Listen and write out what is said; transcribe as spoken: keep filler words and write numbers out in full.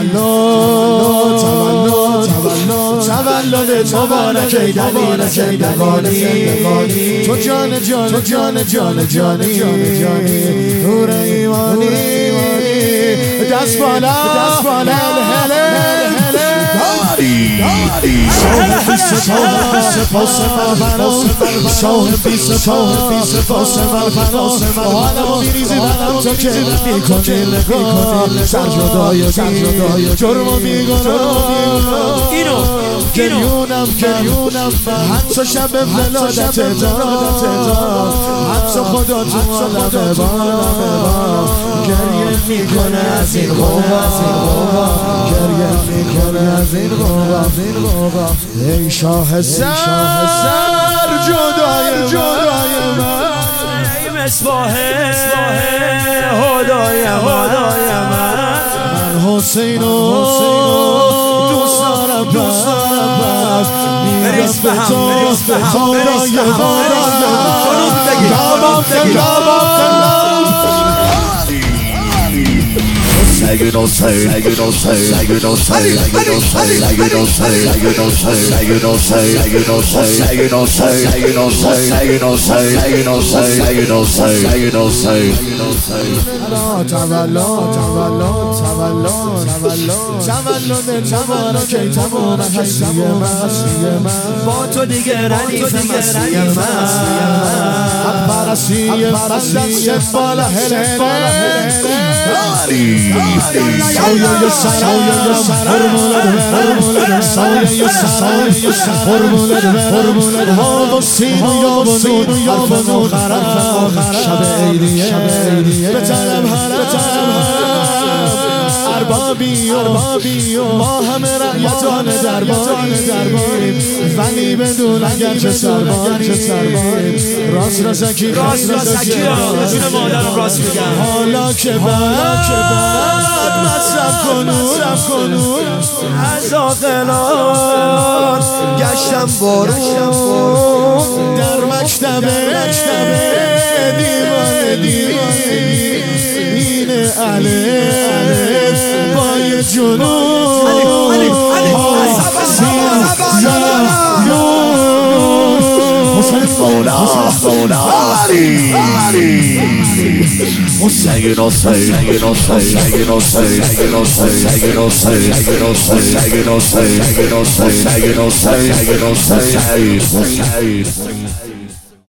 تولد تولد مبارک ای مبارک ای دوانی تو جان جان جان جان جانی نور ایمانی دست بالا دست بالا هل هل سپاس فرفراز صاحبی سپاس فرفراز حالا میریزی برم تو که میکنی نگاه سر جدای جرم و میگناه اینو گریونم گریونم حتی شب ولادت داد حتی خدا تو عالم با گریه میکنه از این غوغا گریه میکنه از این غوغا ای شاه سر جدای جدای من ای مصباح هدای من من حسینو دوست دارم دوست دارم بریز به هم بریز به هم خدای خدای You don't say, you don't say, you don't say, you don't say, you don't say, you don't say, you don't say, you don't say, you don't say, you don't say, you don't say, you don't say, you don't say, you don't say, you don't say. تولد تولد تولد تولد مبارک ای مبارک هستی من با تو دیگه ردیف مستی من پرستی دست بالا هل هل سایه سر هرمولد سایه سر هرمولد ها و سین و یا و نون و یا و نون شب عیدیه به طرم حرم اربابی و ما همه رعیتان درباریم ولی بدون اگر چه سرباریم راست رزکی راست رزکی جون مادرم راست میگم حالا که بعد مصرف کنون از آقلان گشتم بارون در مکتب دیوانه این الف با یه جنون Mola, Mola, say you don't say, you don't say, you don't say, you don't say, you don't say, you don't say, you don't say, you don't say, you don't say, you don't say, you don't say.